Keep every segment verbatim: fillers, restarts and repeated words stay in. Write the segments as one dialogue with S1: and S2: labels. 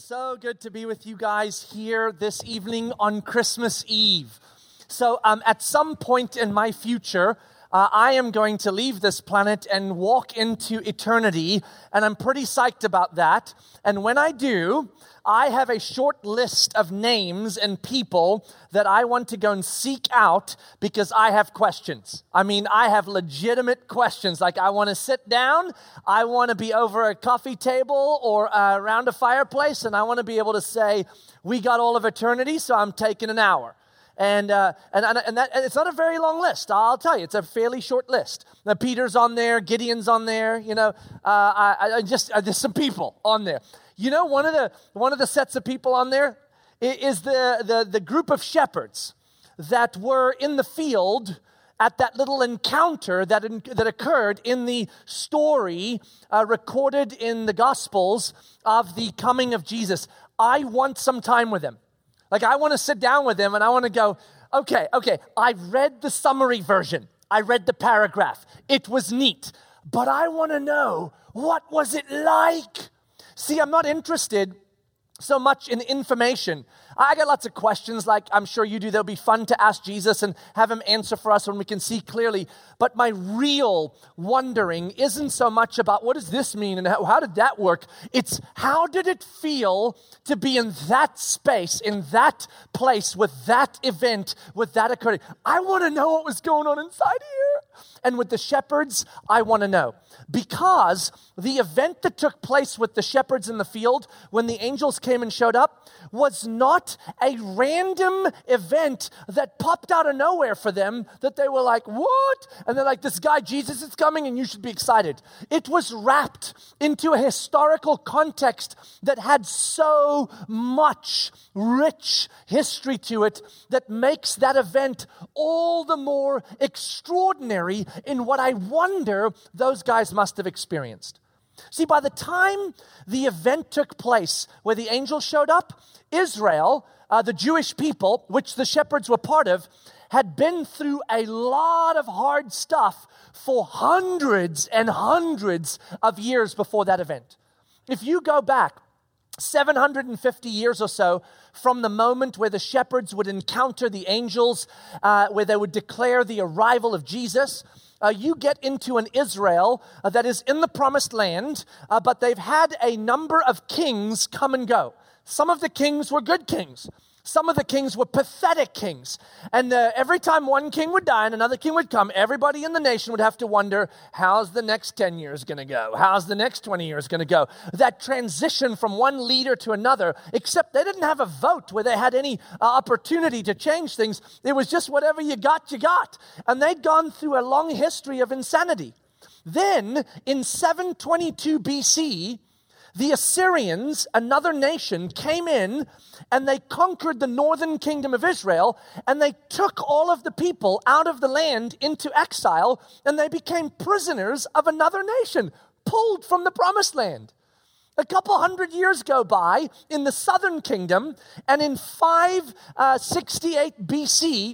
S1: So good to be with you guys here this evening on Christmas Eve. So um, at some point in my future, uh, I am going to leave this planet and walk into eternity, and I'm pretty psyched about that. And when I do, I have a short list of names and people that I want to go and seek out because I have questions. I mean, I have legitimate questions. Like, I want to sit down, I want to be over a coffee table or uh, around a fireplace, and I want to be able to say, we got all of eternity, so I'm taking an hour. And uh, and and, that, and it's not a very long list, I'll tell you. It's a fairly short list. Now, Peter's on there, Gideon's on there, you know, uh, I, I just uh, there's some people on there. You know, one of the one of the sets of people on there is the the, the group of shepherds that were in the field at that little encounter that in, that occurred in the story uh, recorded in the Gospels of the coming of Jesus. I want some time with them. Like, I want to sit down with them and I want to go, okay, okay, I read the summary version. I read the paragraph. It was neat. But I want to know, what was it like? See, I'm not interested so much in information. I got lots of questions, like I'm sure you do. They'll be fun to ask Jesus and have him answer for us when we can see clearly. But my real wondering isn't so much about what does this mean and how, how did that work? It's how did it feel to be in that space, in that place, with that event, with that occurring? I want to know what was going on inside here. And with the shepherds, I want to know. Because the event that took place with the shepherds in the field when the angels came and showed up was not a random event that popped out of nowhere for them, that they were like, what? And they're like, this guy Jesus is coming and you should be excited. It was wrapped into a historical context that had so much rich history to it that makes that event all the more extraordinary in what I wonder those guys must have experienced. See, by the time the event took place where the angel showed up, Israel, uh, the Jewish people, which the shepherds were part of, had been through a lot of hard stuff for hundreds and hundreds of years before that event. If you go back seven hundred fifty years or so from the moment where the shepherds would encounter the angels, uh, where they would declare the arrival of Jesus, Uh, you get into an Israel uh, that is in the promised land, uh, but they've had a number of kings come and go. Some of the kings were good kings. Some of the kings were pathetic kings. And uh, every time one king would die and another king would come, everybody in the nation would have to wonder, how's the next ten years going to go? How's the next twenty years going to go? That transition from one leader to another, except they didn't have a vote where they had any uh, opportunity to change things. It was just whatever you got, you got. And they'd gone through a long history of insanity. Then, in seven twenty-two B C, the Assyrians, another nation, came in and they conquered the northern kingdom of Israel, and they took all of the people out of the land into exile, and they became prisoners of another nation, pulled from the promised land. A couple hundred years go by in the southern kingdom, and in five sixty-eight B C,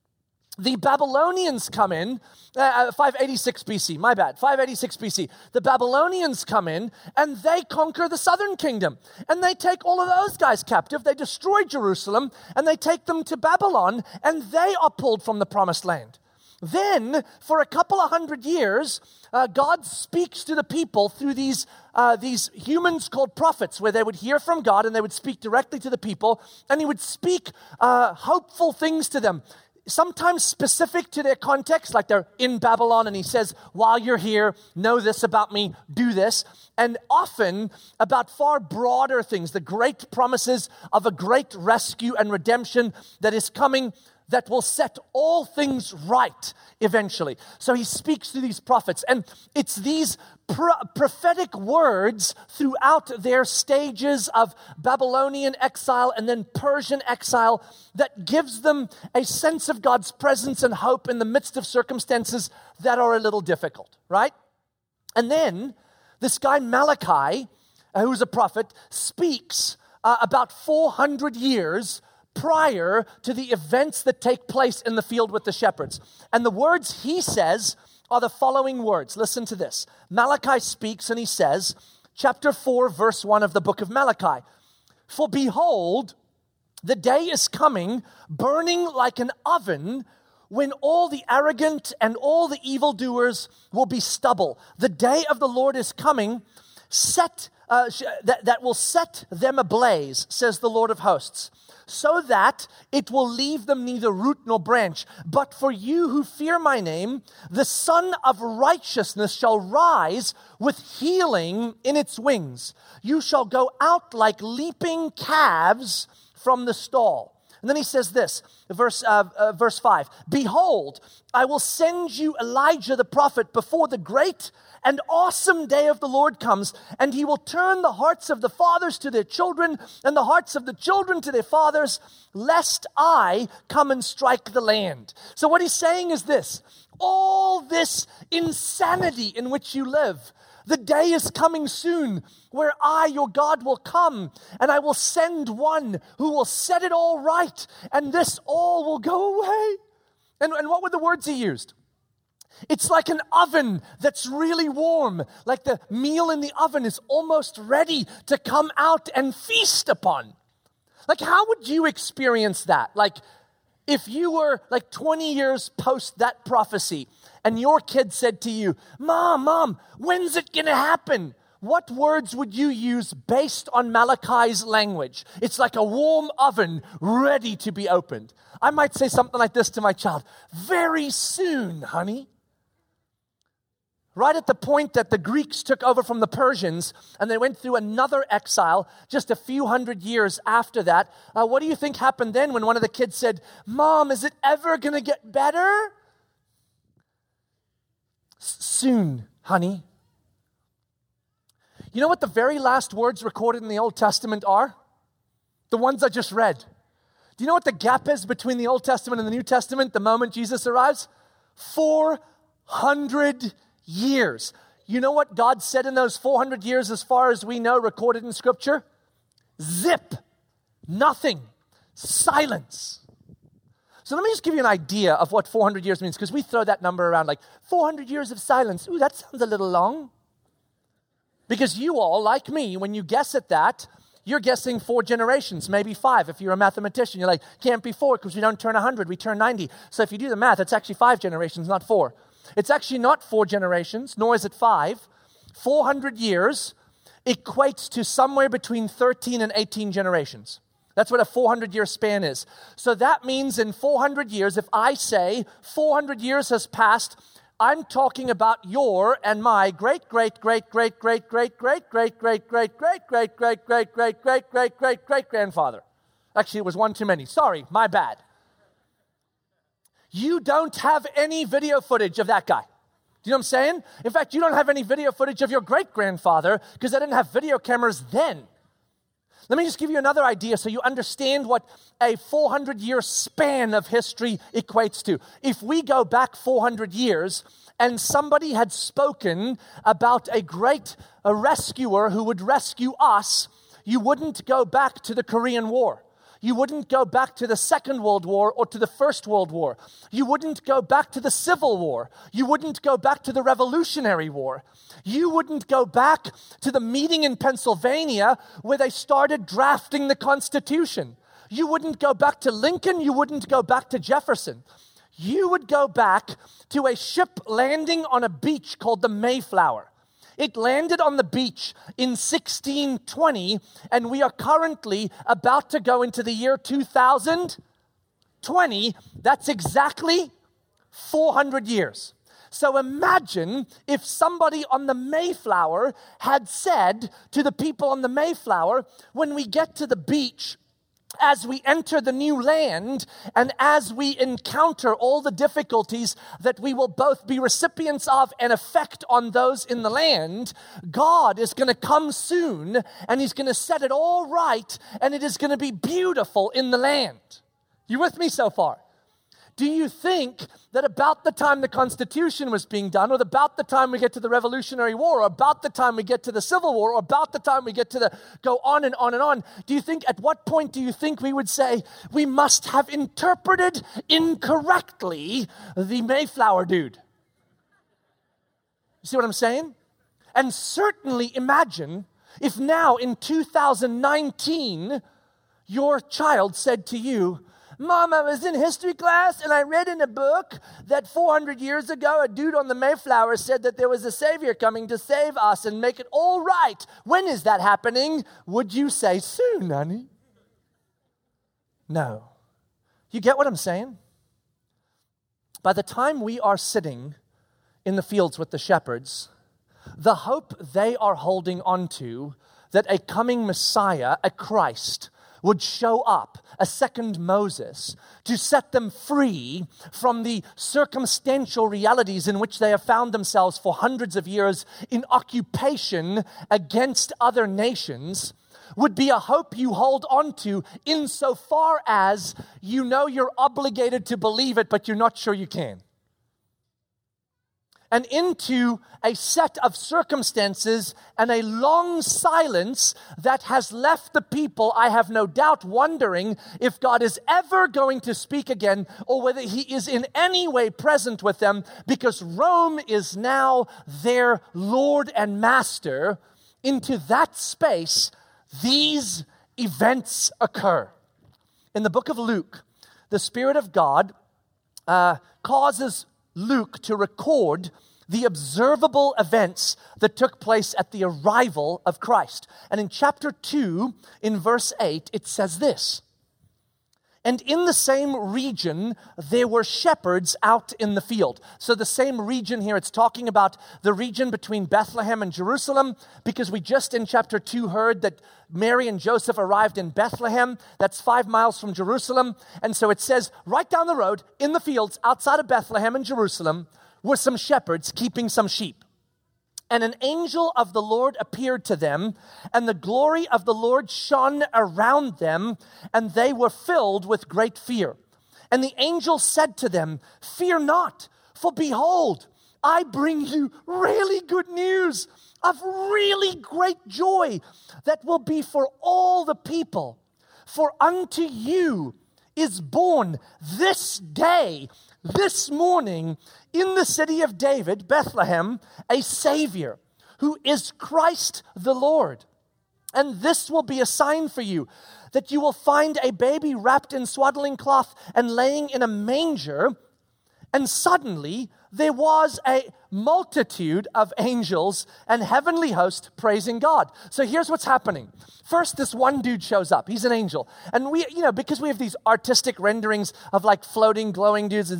S1: the Babylonians come in, uh, five eighty-six B C, my bad, five eighty-six B C. The Babylonians come in and they conquer the southern kingdom. And they take all of those guys captive. They destroy Jerusalem and they take them to Babylon, and they are pulled from the promised land. Then, for a couple of hundred years, uh, God speaks to the people through these uh, these humans called prophets, where they would hear from God and they would speak directly to the people, and he would speak uh, hopeful things to them. Sometimes specific to their context, like they're in Babylon and he says, while you're here, know this about me, do this. And often about far broader things, the great promises of a great rescue and redemption that is coming, that will set all things right eventually. So he speaks to these prophets, and it's these pro- prophetic words throughout their stages of Babylonian exile and then Persian exile that gives them a sense of God's presence and hope in the midst of circumstances that are a little difficult, right? And then this guy Malachi, uh, who's a prophet, speaks uh, about four hundred years prior to the events that take place in the field with the shepherds. And the words he says are the following words. Listen to this. Malachi speaks and he says, chapter four, verse one of the book of Malachi, For behold, the day is coming, burning like an oven, when all the arrogant and all the evildoers will be stubble. The day of the Lord is coming, set uh, that, that will set them ablaze, says the Lord of hosts, so that it will leave them neither root nor branch. But for you who fear my name, the Son of Righteousness shall rise with healing in its wings. You shall go out like leaping calves from the stall. And then he says this, verse uh, uh, verse five, behold, I will send you Elijah the prophet before the great and awesome day of the Lord comes, and he will turn the hearts of the fathers to their children and the hearts of the children to their fathers, lest I come and strike the land. So what he's saying is this, all this insanity in which you live, the day is coming soon where I, your God, will come, and I will send one who will set it all right, and this all will go away. And, and what were the words he used? It's like an oven that's really warm, like the meal in the oven is almost ready to come out and feast upon. Like, how would you experience that? Like, if you were like twenty years post that prophecy, and your kid said to you, Mom, Mom, when's it going to happen? What words would you use based on Malachi's language? It's like a warm oven ready to be opened. I might say something like this to my child, very soon, honey. Right at the point that the Greeks took over from the Persians and they went through another exile just a few hundred years after that, uh, what do you think happened then when one of the kids said, Mom, is it ever going to get better? Soon, honey. You know what the very last words recorded in the Old Testament are? The ones I just read. Do you know what the gap is between the Old Testament and the New Testament the moment Jesus arrives? four hundred years. You know what God said in those four hundred years as far as we know recorded in Scripture? Zip. Nothing. Silence. So let me just give you an idea of what four hundred years means, because we throw that number around like four hundred years of silence. Ooh, that sounds a little long. Because you all, like me, when you guess at that, you're guessing four generations, maybe five. If you're a mathematician, you're like, can't be four because we don't turn one hundred, we turn ninety. So if you do the math, it's actually five generations, not four. It's actually not four generations, nor is it five. four hundred years equates to somewhere between thirteen and eighteen generations. That's what a four hundred year span is. So that means in four hundred years, if I say four hundred years has passed, I'm talking about your and my great, great, great, great, great, great, great, great, great, great, great, great, great, great, great, great, great, great, great grandfather. Actually, it was one too many. Sorry, my bad. You don't have any video footage of that guy. Do you know what I'm saying? In fact, you don't have any video footage of your great-grandfather because they didn't have video cameras then. Let me just give you another idea so you understand what a four hundred year span of history equates to. If we go back four hundred years and somebody had spoken about a great a rescuer who would rescue us, you wouldn't go back to the Korean War. You wouldn't go back to the Second World War or to the First World War. You wouldn't go back to the Civil War. You wouldn't go back to the Revolutionary War. You wouldn't go back to the meeting in Pennsylvania where they started drafting the Constitution. You wouldn't go back to Lincoln. You wouldn't go back to Jefferson. You would go back to a ship landing on a beach called the Mayflower. It landed on the beach in sixteen twenty, and we are currently about to go into the year two thousand twenty. That's exactly four hundred years. So imagine if somebody on the Mayflower had said to the people on the Mayflower, when we get to the beach, as we enter the new land and as we encounter all the difficulties that we will both be recipients of and affect on those in the land, God is going to come soon and he's going to set it all right and it is going to be beautiful in the land. You with me so far? Do you think that about the time the Constitution was being done, or about the time we get to the Revolutionary War, or about the time we get to the Civil War, or about the time we get to the, go on and on and on, do you think, at what point do you think we would say, we must have interpreted incorrectly the Mayflower dude? You see what I'm saying? And certainly imagine If now in two thousand nineteen, your child said to you, Mom, I was in history class and I read in a book that four hundred years ago, a dude on the Mayflower said that there was a savior coming to save us and make it all right. When is that happening? Would you say, soon, honey? No. You get what I'm saying? By the time we are sitting in the fields with the shepherds, the hope they are holding on to that a coming Messiah, a Christ, would show up, a second Moses, to set them free from the circumstantial realities in which they have found themselves for hundreds of years in occupation against other nations, would be a hope you hold on to insofar as you know you're obligated to believe it, but you're not sure you can. And into a set of circumstances and a long silence that has left the people, I have no doubt, wondering if God is ever going to speak again or whether he is in any way present with them, because Rome is now their Lord and Master. Into that space, these events occur. In the book of Luke, the Spirit of God uh, causes Luke to record the observable events that took place at the arrival of Christ. And in chapter two, in verse eight, it says this, and in the same region, there were shepherds out in the field. So the same region here, it's talking about the region between Bethlehem and Jerusalem, because we just in chapter two heard that Mary and Joseph arrived in Bethlehem. That's five miles from Jerusalem. And so it says, right down the road, in the fields outside of Bethlehem and Jerusalem, were some shepherds keeping some sheep. And an angel of the Lord appeared to them, and the glory of the Lord shone around them, and they were filled with great fear. And the angel said to them, fear not, for behold, I bring you really good news of really great joy that will be for all the people. For unto you is born this day, this morning, in the city of David, Bethlehem, a Savior, who is Christ the Lord. And this will be a sign for you, that you will find a baby wrapped in swaddling cloth and laying in a manger. And suddenly there was a multitude of angels and heavenly host praising God. So here's what's happening. First, this one dude shows up. He's an angel. And we, you know, because we have these artistic renderings of like floating, glowing dudes,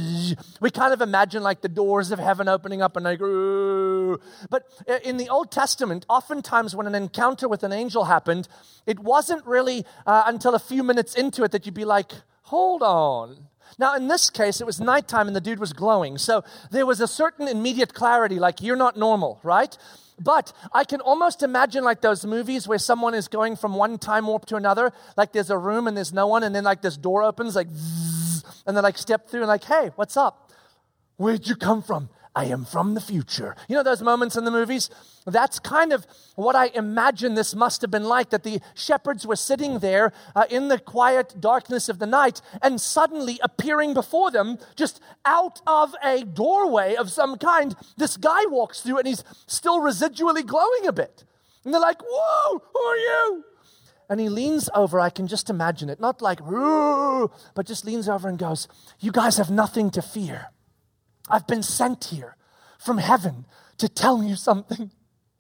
S1: we kind of imagine like the doors of heaven opening up and like, ooh. But in the Old Testament, oftentimes when an encounter with an angel happened, it wasn't really uh, until a few minutes into it that you'd be like, hold on. Now, in this case, it was nighttime and the dude was glowing. So there was a certain immediate clarity, like, you're not normal, right? But I can almost imagine like those movies where someone is going from one time warp to another. Like there's a room and there's no one, and then like this door opens, like, zzz, and they like step through and like, hey, what's up? Where'd you come from? I am from the future. You know those moments in the movies? That's kind of what I imagine this must have been like, that the shepherds were sitting there uh, in the quiet darkness of the night, and suddenly appearing before them, just out of a doorway of some kind, this guy walks through and he's still residually glowing a bit. And they're like, whoa, who are you? And he leans over, I can just imagine it, not like, but just leans over and goes, you guys have nothing to fear. I've been sent here from heaven to tell you something.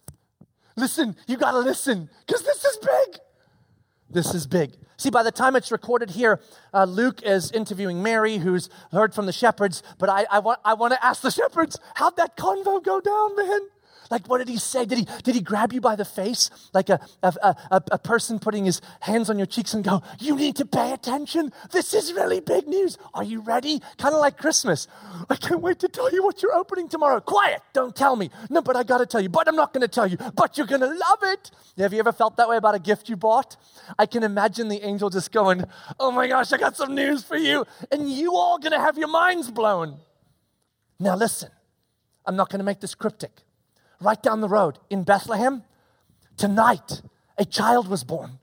S1: Listen, you got to listen, because this is big. This is big. See, by the time it's recorded here, uh, Luke is interviewing Mary, who's heard from the shepherds. But I, I want, I want to ask the shepherds, how'd that convo go down, man? Like, what did he say? Did he did he grab you by the face like a, a, a, a person putting his hands on your cheeks and go, you need to pay attention. This is really big news. Are you ready? Kind of like Christmas. I can't wait to tell you what you're opening tomorrow. Quiet. Don't tell me. No, but I got to tell you. But I'm not going to tell you. But you're going to love it. Have you ever felt that way about a gift you bought? I can imagine the angel just going, oh my gosh, I got some news for you. And you all going to have your minds blown. Now listen, I'm not going to make this cryptic. Right down the road in Bethlehem, tonight, a child was born.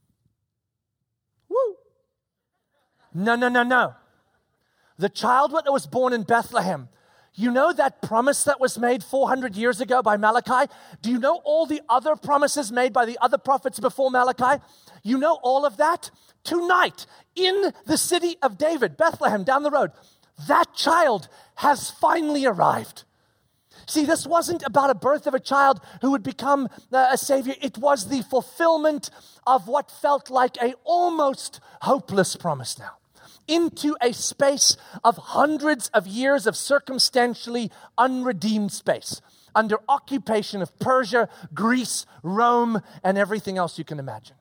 S1: Woo! No, no, no, no. The child that was born in Bethlehem, You know that promise that was made four hundred years ago by Malachi? Do you know all the other promises made by the other prophets before Malachi? You know all of that? Tonight, in the city of David, Bethlehem, down the road, that child has finally arrived. See, this wasn't about a birth of a child who would become a savior. It was the fulfillment of what felt like a almost hopeless promise now, into a space of hundreds of years of circumstantially unredeemed space, under occupation of Persia, Greece, Rome, and everything else you can imagine.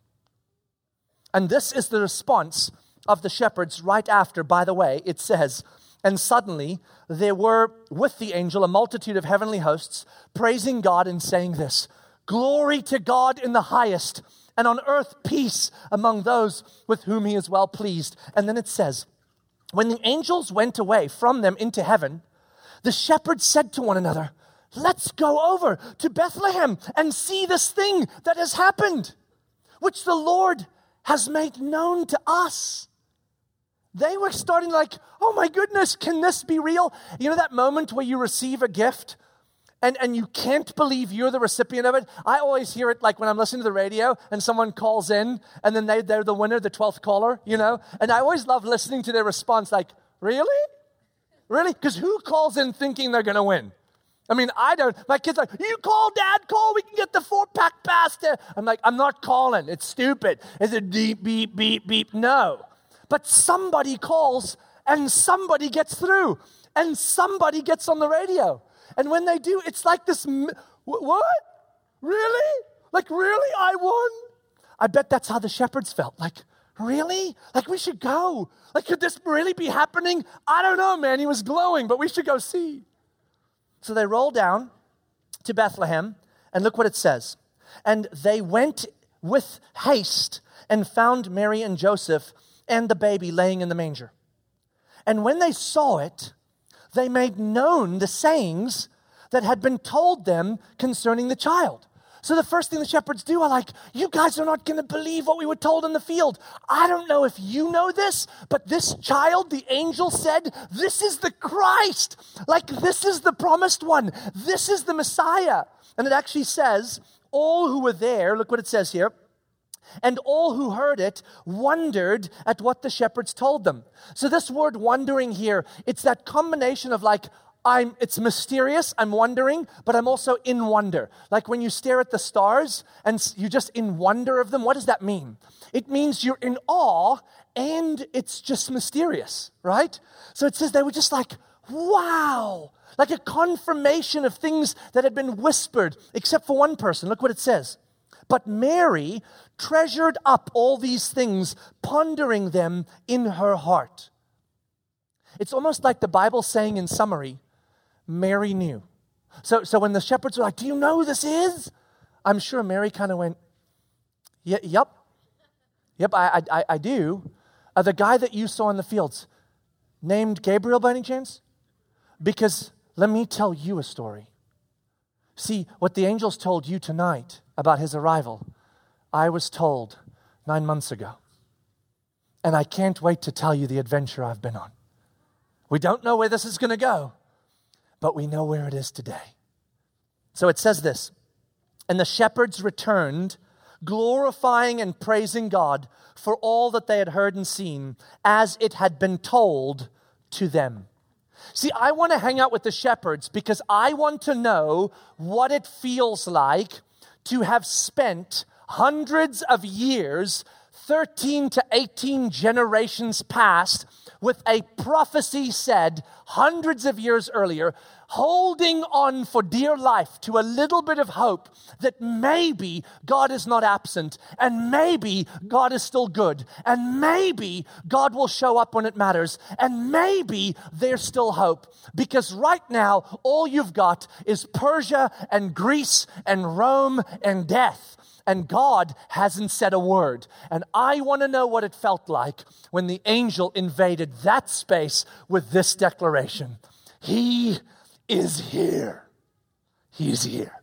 S1: And this is the response of the shepherds right after. By the way, it says, and suddenly there were with the angel a multitude of heavenly hosts, praising God and saying this, "Glory to God in the highest, and on earth peace among those with whom he is well pleased." And then it says, when the angels went away from them into heaven, the shepherds said to one another, "Let's go over to Bethlehem and see this thing that has happened, which the Lord has made known to us." They were starting like, oh my goodness, can this be real? You know that moment where you receive a gift and, and you can't believe you're the recipient of it? I always hear it like when I'm listening to the radio and someone calls in and then they, they're the winner, the twelfth caller, you know? And I always love listening to their response like, really? Really? Because who calls in thinking they're going to win? I mean, I don't. My kids are like, you call, Dad, call. We can get the four-pack pasta. I'm like, I'm not calling. It's stupid. It's a beep, beep, beep, beep. No. But somebody calls and somebody gets through and somebody gets on the radio. And when they do, it's like this, what? Really? Like, really? I won? I bet that's how the shepherds felt. Like, really? Like, we should go. Like, could this really be happening? I don't know, man. He was glowing, but we should go see. So they roll down to Bethlehem, and look what it says. And they went with haste and found Mary and Joseph and the baby laying in the manger. And when they saw it, they made known the sayings that had been told them concerning the child. So the first thing the shepherds do are like, you guys are not going to believe what we were told in the field. I don't know if you know this, but this child, the angel said, this is the Christ. Like, this is the promised one. This is the Messiah. And it actually says, all who were there, look what it says here, and all who heard it wondered at what the shepherds told them. So this word wondering here, it's that combination of like, I'm, it's mysterious, I'm wondering, but I'm also in wonder. Like when you stare at the stars and you're just in wonder of them, what does that mean? It means you're in awe and it's just mysterious, right? So it says they were just like, wow, like a confirmation of things that had been whispered, except for one person. Look what it says. But Mary treasured up all these things, pondering them in her heart. It's almost like the Bible saying in summary, Mary knew. So, so when the shepherds were like, do you know who this is? I'm sure Mary kind of went, yeah, yep. Yep, I, I, I do. Uh, the guy that you saw in the fields, named Gabriel by any chance? Because let me tell you a story. See, what the angels told you tonight about his arrival, I was told nine months ago. And I can't wait to tell you the adventure I've been on. We don't know where this is going to go, but we know where it is today. So it says this, and the shepherds returned, glorifying and praising God for all that they had heard and seen, as it had been told to them. See, I want to hang out with the shepherds because I want to know what it feels like to have spent hundreds of years, thirteen to eighteen generations past, with a prophecy said hundreds of years earlier, holding on for dear life to a little bit of hope that maybe God is not absent, and maybe God is still good, and maybe God will show up when it matters, and maybe there's still hope. Because right now, all you've got is Persia and Greece and Rome and death. And God hasn't said a word. And I want to know what it felt like when the angel invaded that space with this declaration. He is here. He's here.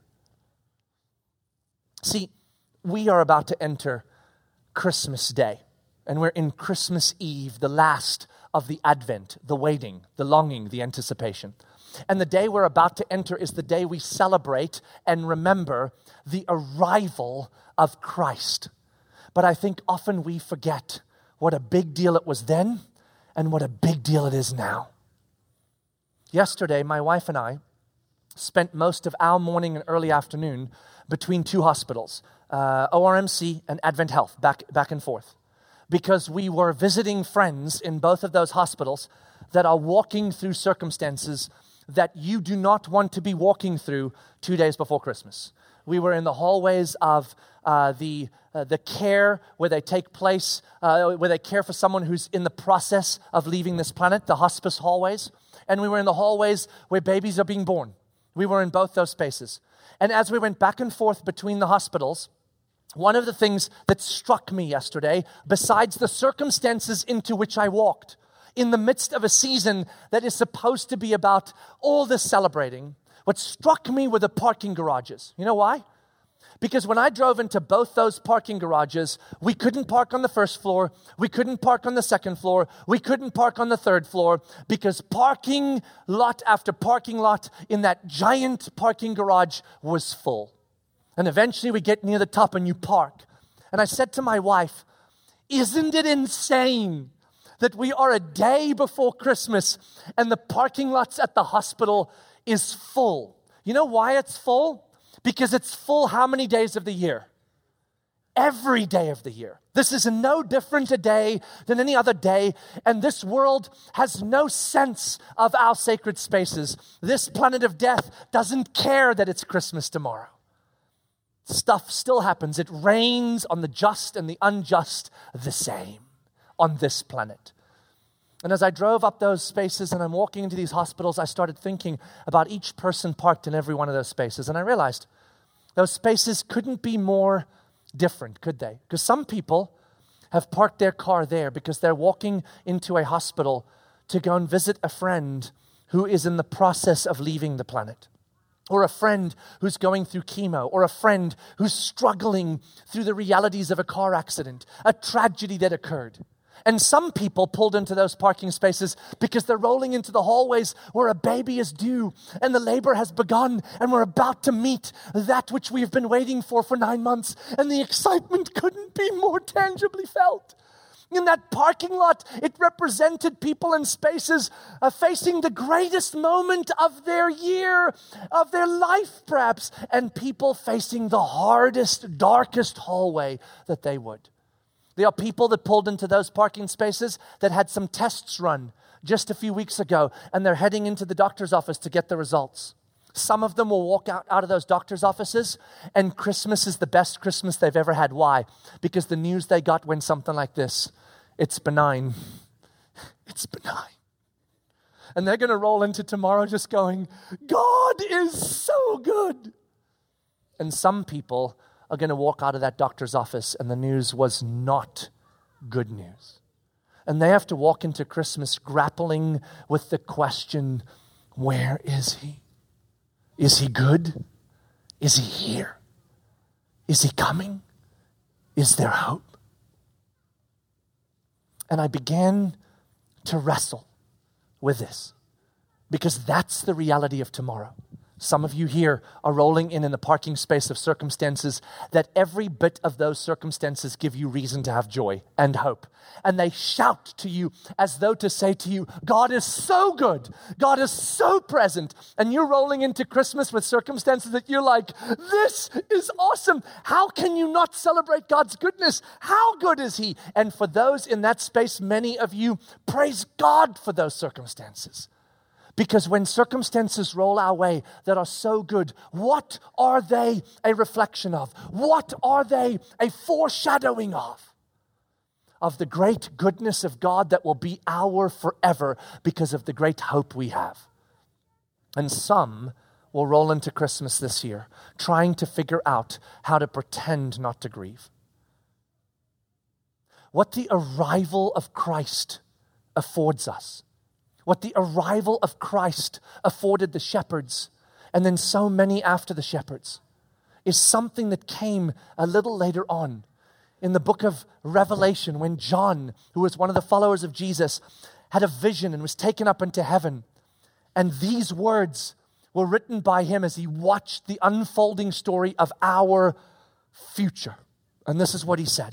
S1: See, we are about to enter Christmas Day. And we're in Christmas Eve, the last of the Advent, the waiting, the longing, the anticipation. And the day we're about to enter is the day we celebrate and remember the arrival of Christ. But I think often we forget what a big deal it was then and what a big deal it is now. Yesterday, my wife and I spent most of our morning and early afternoon between two hospitals, uh, O R M C and Advent Health, back, back and forth, because we were visiting friends in both of those hospitals that are walking through circumstances that you do not want to be walking through two days before Christmas. We were in the hallways of uh, the uh, the care where they take place, uh, where they care for someone who's in the process of leaving this planet, the hospice hallways. And we were in the hallways where babies are being born. We were in both those spaces. And as we went back and forth between the hospitals, one of the things that struck me yesterday, besides the circumstances into which I walked, in the midst of a season that is supposed to be about all this celebrating, what struck me were the parking garages. You know why? Because when I drove into both those parking garages, we couldn't park on the first floor, we couldn't park on the second floor, we couldn't park on the third floor, because parking lot after parking lot in that giant parking garage was full. And eventually we get near the top and you park. And I said to my wife, isn't it insane that we are a day before Christmas and the parking lots at the hospital is full? You know why it's full? Because it's full how many days of the year? Every day of the year. This is no different a day than any other day, and this world has no sense of our sacred spaces. This planet of death doesn't care that it's Christmas tomorrow. Stuff still happens. It rains on the just and the unjust the same on this planet. And as I drove up those spaces and I'm walking into these hospitals, I started thinking about each person parked in every one of those spaces. And I realized those spaces couldn't be more different, could they? Because some people have parked their car there because they're walking into a hospital to go and visit a friend who is in the process of leaving the planet, or a friend who's going through chemo, or a friend who's struggling through the realities of a car accident, a tragedy that occurred. And some people pulled into those parking spaces because they're rolling into the hallways where a baby is due and the labor has begun and we're about to meet that which we've been waiting for for nine months. And the excitement couldn't be more tangibly felt. In that parking lot, it represented people in spaces uh, facing the greatest moment of their year, of their life perhaps, and people facing the hardest, darkest hallway that they would. There are people that pulled into those parking spaces that had some tests run just a few weeks ago, and they're heading into the doctor's office to get the results. Some of them will walk out, out of those doctor's offices, and Christmas is the best Christmas they've ever had. Why? Because the news they got went something like this. It's benign. It's benign. And they're going to roll into tomorrow just going, God is so good. And some people are going to walk out of that doctor's office and the news was not good news. And they have to walk into Christmas grappling with the question, where is he? Is he good? Is he here? Is he coming? Is there hope? And I began to wrestle with this because that's the reality of tomorrow. Some of you here are rolling in in the parking space of circumstances that every bit of those circumstances give you reason to have joy and hope. And they shout to you as though to say to you, God is so good. God is so present. And you're rolling into Christmas with circumstances that you're like, this is awesome. How can you not celebrate God's goodness? How good is he? And for those in that space, many of you praise God for those circumstances. Because when circumstances roll our way that are so good, what are they a reflection of? What are they a foreshadowing of? Of the great goodness of God that will be our forever because of the great hope we have. And some will roll into Christmas this year trying to figure out how to pretend not to grieve. What the arrival of Christ affords us, what the arrival of Christ afforded the shepherds, and then so many after the shepherds, is something that came a little later on in the book of Revelation when John, who was one of the followers of Jesus, had a vision and was taken up into heaven. And these words were written by him as he watched the unfolding story of our future. And this is what he said.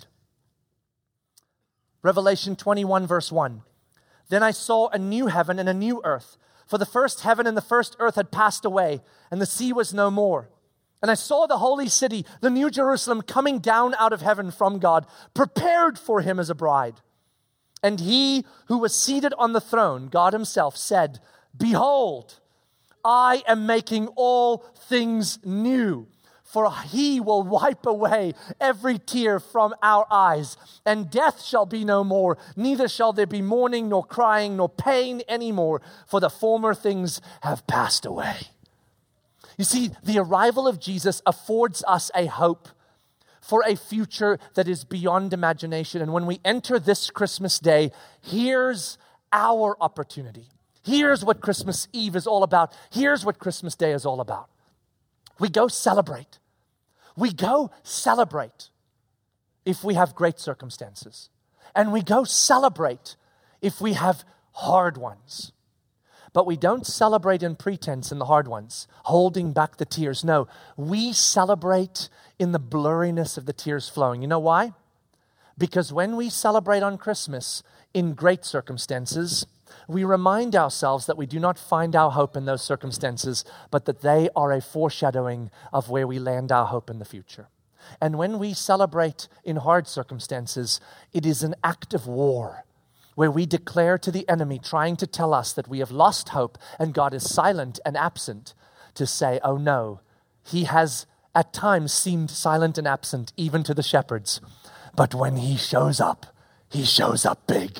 S1: Revelation twenty-one, verse one. Then I saw a new heaven and a new earth. For the first heaven and the first earth had passed away, and the sea was no more. And I saw the holy city, the new Jerusalem, coming down out of heaven from God, prepared for him as a bride. And he who was seated on the throne, God himself, said, Behold, I am making all things new. For he will wipe away every tear from our eyes, and death shall be no more, neither shall there be mourning, nor crying, nor pain anymore, for the former things have passed away. You see, the arrival of Jesus affords us a hope for a future that is beyond imagination. And when we enter this Christmas day, here's our opportunity. Here's what Christmas Eve is all about. Here's what Christmas Day is all about. We go celebrate. We go celebrate if we have great circumstances. And we go celebrate if we have hard ones. But we don't celebrate in pretense in the hard ones, holding back the tears. No, we celebrate in the blurriness of the tears flowing. You know why? Because when we celebrate on Christmas in great circumstances, we remind ourselves that we do not find our hope in those circumstances, but that they are a foreshadowing of where we land our hope in the future. And when we celebrate in hard circumstances, it is an act of war where we declare to the enemy trying to tell us that we have lost hope and God is silent and absent, to say, oh no, he has at times seemed silent and absent even to the shepherds. But when he shows up, he shows up big.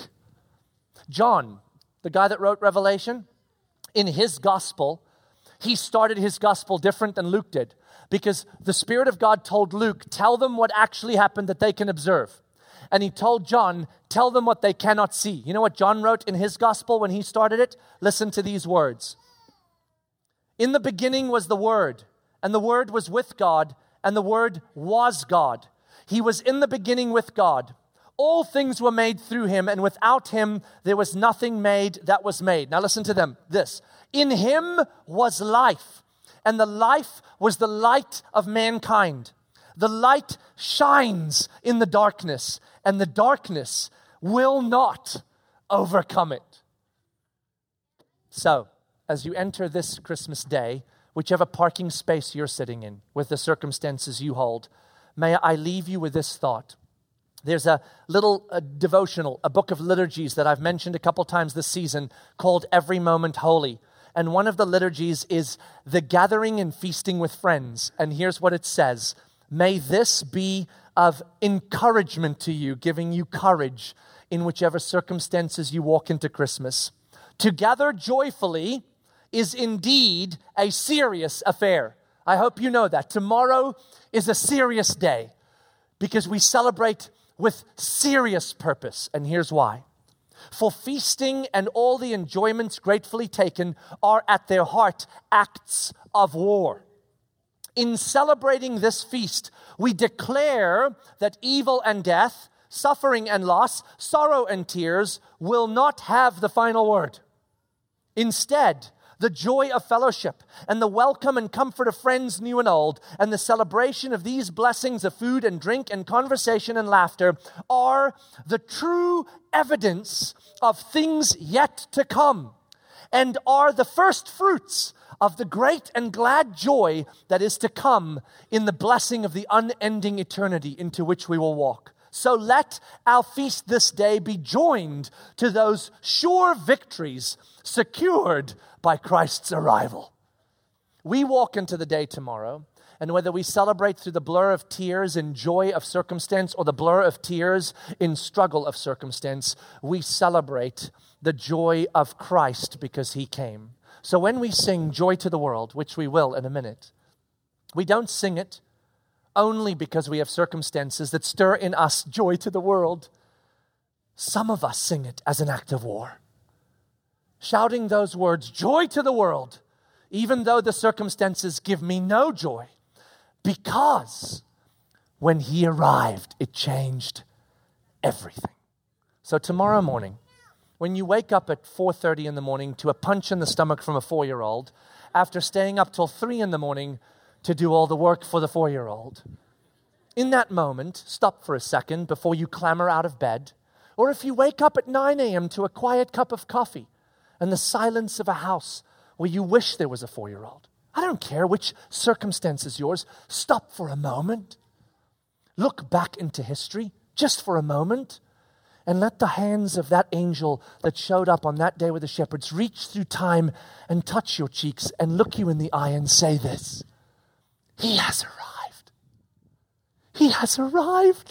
S1: John, the guy that wrote Revelation, in his gospel, he started his gospel different than Luke did, because the Spirit of God told Luke, tell them what actually happened that they can observe. And he told John, tell them what they cannot see. You know what John wrote in his gospel when he started it? Listen to these words. In the beginning was the Word, and the Word was with God, and the Word was God. He was in the beginning with God. All things were made through him, and without him there was nothing made that was made. Now listen to them. This. In him was life, and the life was the light of mankind. The light shines in the darkness, and the darkness will not overcome it. So, as you enter this Christmas day, whichever parking space you're sitting in, with the circumstances you hold, may I leave you with this thought. There's a little uh, devotional, a book of liturgies that I've mentioned a couple times this season called Every Moment Holy. And one of the liturgies is the gathering and feasting with friends. And here's what it says. May this be of encouragement to you, giving you courage in whichever circumstances you walk into Christmas. To gather joyfully is indeed a serious affair. I hope you know that. Tomorrow is a serious day because we celebrate with serious purpose. And here's why. For feasting and all the enjoyments gratefully taken are at their heart acts of war. In celebrating this feast, we declare that evil and death, suffering and loss, sorrow and tears will not have the final word. Instead, the joy of fellowship and the welcome and comfort of friends new and old and the celebration of these blessings of food and drink and conversation and laughter are the true evidence of things yet to come and are the first fruits of the great and glad joy that is to come in the blessing of the unending eternity into which we will walk. So let our feast this day be joined to those sure victories secured by Christ's arrival. We walk into the day tomorrow, and whether we celebrate through the blur of tears in joy of circumstance or the blur of tears in struggle of circumstance, we celebrate the joy of Christ because he came. So when we sing Joy to the World, which we will in a minute, we don't sing it only because we have circumstances that stir in us joy to the world. Some of us sing it as an act of war. Shouting those words, joy to the world, even though the circumstances give me no joy, because when he arrived, it changed everything. So tomorrow morning, when you wake up at four thirty in the morning to a punch in the stomach from a four-year-old after staying up till three in the morning to do all the work for the four-year-old. In that moment, stop for a second before you clamber out of bed. Or if you wake up at nine a.m. to a quiet cup of coffee and the silence of a house where you wish there was a four-year-old. I don't care which circumstance is yours. Stop for a moment. Look back into history just for a moment. And let the hands of that angel that showed up on that day with the shepherds reach through time and touch your cheeks and look you in the eye and say this: He has arrived. He has arrived.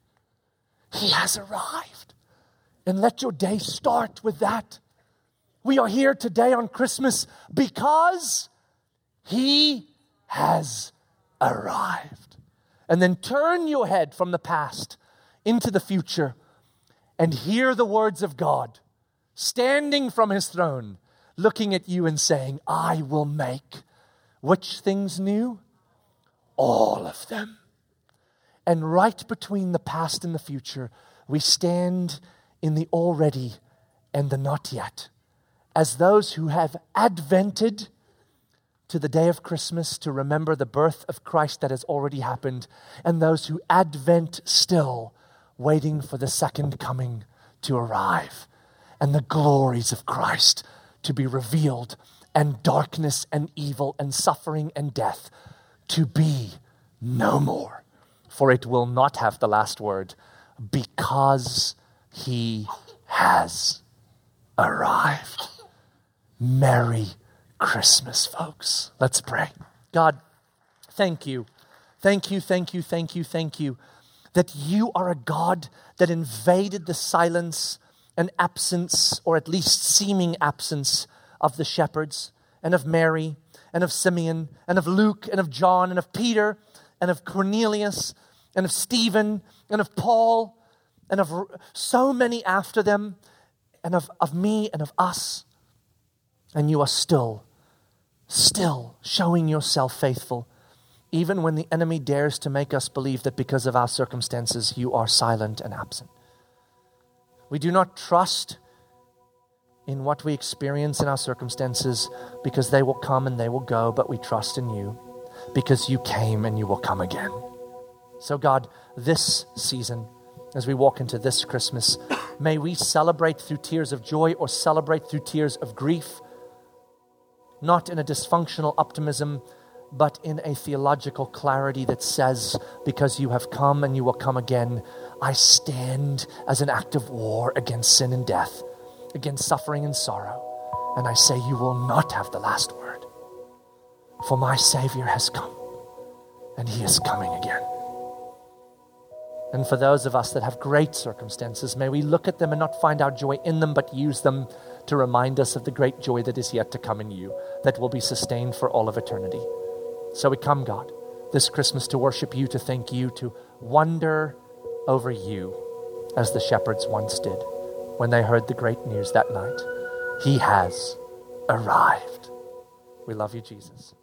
S1: He has arrived. And let your day start with that. We are here today on Christmas because He has arrived. And then turn your head from the past into the future and hear the words of God, standing from His throne, looking at you and saying, I will make which things new? All of them. And right between the past and the future, we stand in the already and the not yet, as those who have advented to the day of Christmas to remember the birth of Christ that has already happened, and those who advent still, waiting for the second coming to arrive and the glories of Christ to be revealed, and darkness and evil and suffering and death to be no more. For it will not have the last word, because He has arrived. Merry Christmas, folks. Let's pray. God, thank you. Thank you, thank you, thank you, thank you that you are a God that invaded the silence and absence, or at least seeming absence, of the shepherds and of Mary and of Simeon and of Luke and of John and of Peter and of Cornelius and of Stephen and of Paul and of so many after them, and of, of me and of us. And you are still, still showing yourself faithful, even when the enemy dares to make us believe that because of our circumstances, you are silent and absent. We do not trust in what we experience in our circumstances because they will come and they will go, but we trust in you because you came and you will come again. So God, this season, as we walk into this Christmas, may we celebrate through tears of joy or celebrate through tears of grief, not in a dysfunctional optimism, but in a theological clarity that says, because you have come and you will come again, I stand as an act of war against sin and death, against suffering and sorrow. And I say, you will not have the last word. For my Savior has come, and He is coming again. And for those of us that have great circumstances, may we look at them and not find our joy in them, but use them to remind us of the great joy that is yet to come in you, that will be sustained for all of eternity. So we come, God, this Christmas to worship you, to thank you, to wonder over you as the shepherds once did when they heard the great news that night. He has arrived. We love you, Jesus.